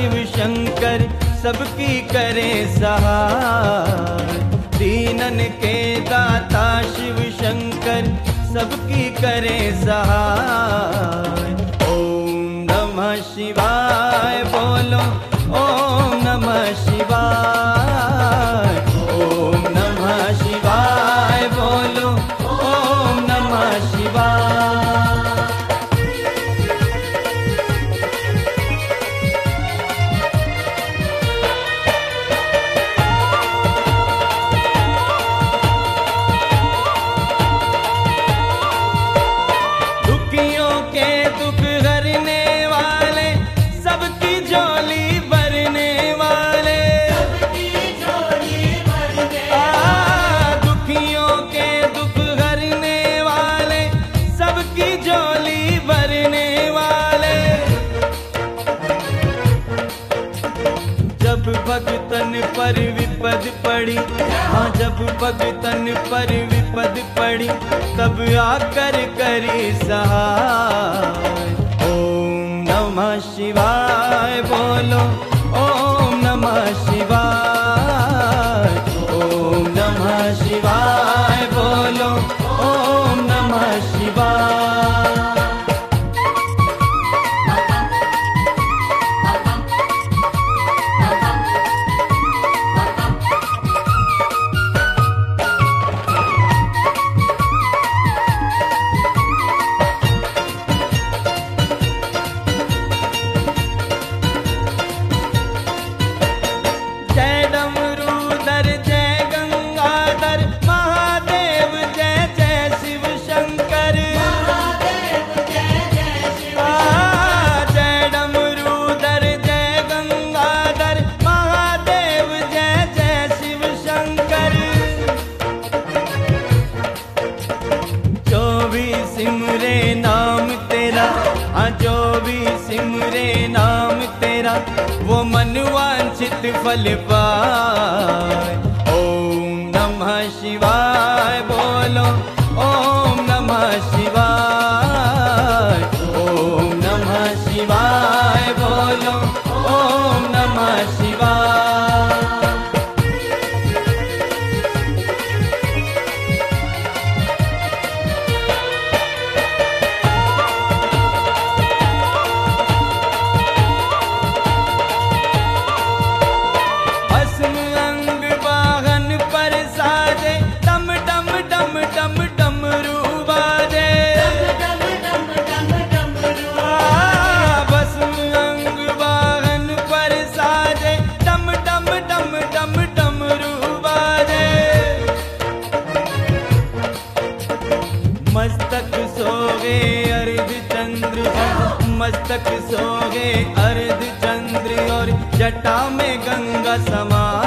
शिव शंकर सबकी करे सहाय। दीनन के दाता शिव शंकर सबकी करे सहाय। ओम नमः शिवाय बोलो, ओम नमः शिवाय। ओम नमः शिवाय बोलो, ओम नमः शिवाय। भगतन पर विपद पड़ी, हाँ जब भगतन पर विपद पड़ी तब आकर करी सहाय। ओम नमः शिवाय बोलो, ओम नमः शिवाय। ओम नमः शिवाय बोलो, ओम नमः शिवाय। सिमरे नाम तेरा, हाँ जो भी सिमरे नाम तेरा वो मन वांछित फल पाए। ओम नमः शिवाय बोलो, ओम नमः शिवाय। ओम नमः शिवाय बोलो, ओम नमः शिवाय। मस्तक सोगे अर्ध चंद्र, मस्तक सोगे अर्ध चंद्र और जटा में गंगा समा।